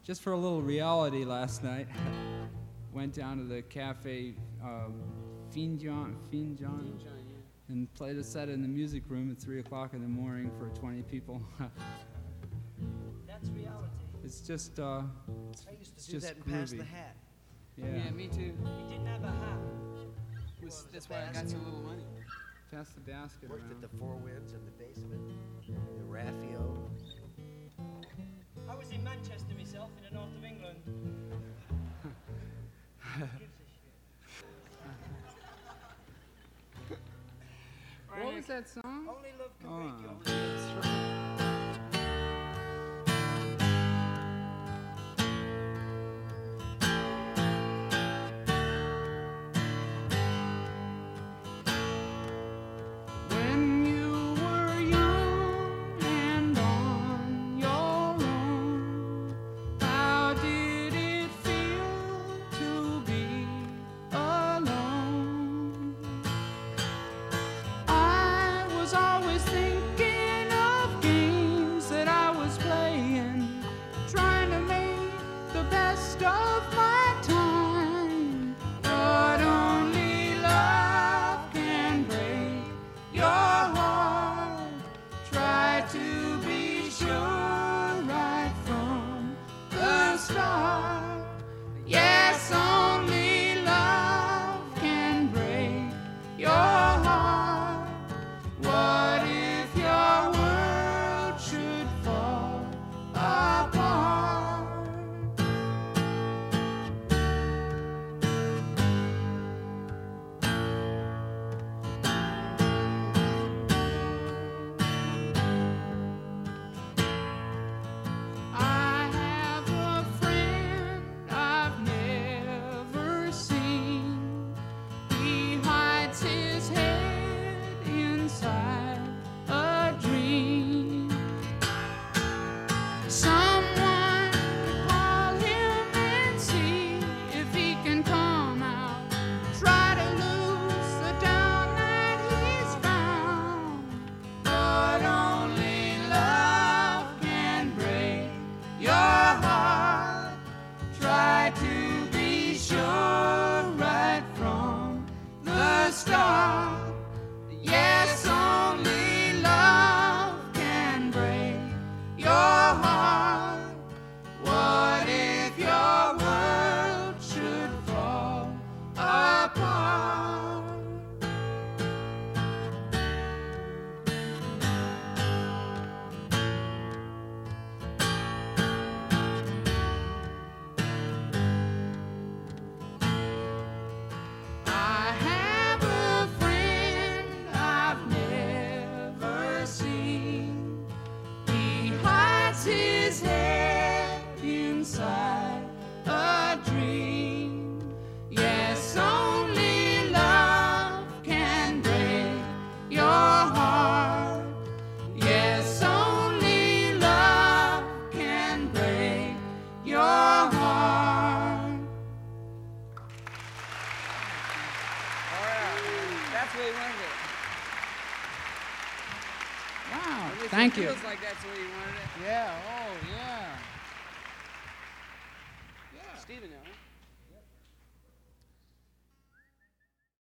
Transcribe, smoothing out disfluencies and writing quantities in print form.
just for a little reality last night, went down to the cafe Finjan, and played a set in the music room at 3 o'clock in the morning for 20 people. That's reality. It's just, I used to do that and pass the hat. Yeah, me too. He didn't have a hat. That's why I got so little money. Pass the basket Worked around. at the Four Winds in the basement, the Raffio. I was in Manchester myself, in the north of England. What was that song? Only love can Oh. break you. When you were young and on your own, how did it feel to be alone? I was always thinking of games that I was playing, trying to make the best of my time. But only love can break your heart. Try to be sure right from the start. Yes, only love can break your heart. What if your world should fall apart? I have a friend I've never seen. He hides his head inside a dream. Someone call him and see if he can come out. Try to lose the down that he's found. But only love can break your heart. Try to be sure right from the start. Yes, only love can break your heart. What if your world should fall apart? I have a friend I've never seen. He hides his head inside a dream. Yes, only love can break your heart. Yes, only love can break your heart. All right. That's the way he wanted it. Wow, At least thank it you. feels like that's the way he wanted it. Yeah, oh, yeah. Stephen, though.